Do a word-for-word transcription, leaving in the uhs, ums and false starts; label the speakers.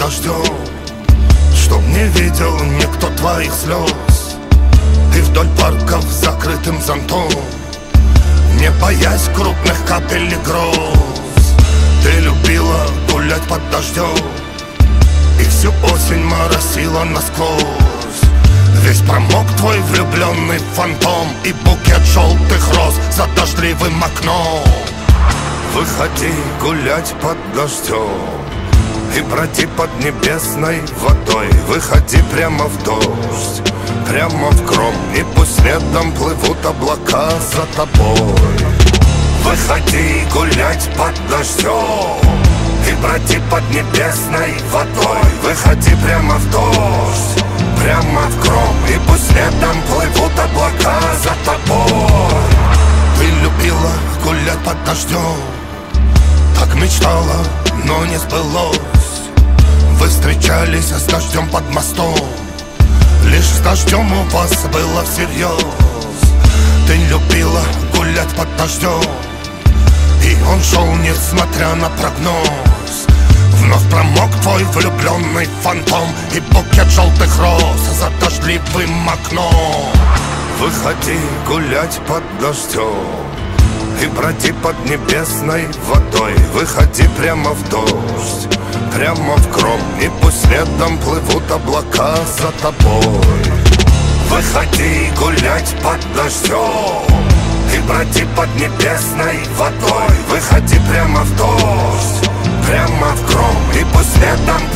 Speaker 1: дождем, чтоб не видел никто твоих слез. Ты вдоль парков с закрытым зонтом, не боясь крупных капель и гроз. Ты любила гулять под дождем и всю осень моросила насквозь. Весь промок твой влюбленный фантом и букет желтых роз за дождливым окном. Выходи гулять под дождем и броди под небесной водой. Выходи прямо в дождь, прямо в гром, и пусть следом плывут облака за тобой. Выходи гулять под дождем и броди под небесной водой. Выходи прямо в дождь, прямо в гром, и пусть следом плывут облака за тобой. Ты любила гулять под дождем, так мечтала, но не сбылось. Вы встречались с дождем под мостом, лишь с дождем у вас было всерьез. Ты любила гулять под дождем, и он шел, несмотря на прогноз. Вновь промок твой влюбленный фантом и букет желтых роз за дождливым окном. Выходи гулять под дождем и броди под небесной водой. Выходи прямо в дождь, прямо в гром, и пусть следом плывут облака за тобой. Выходи гулять под дождем и броди под небесной водой. Выходи прямо в дождь, прямо в гром, и пусть следом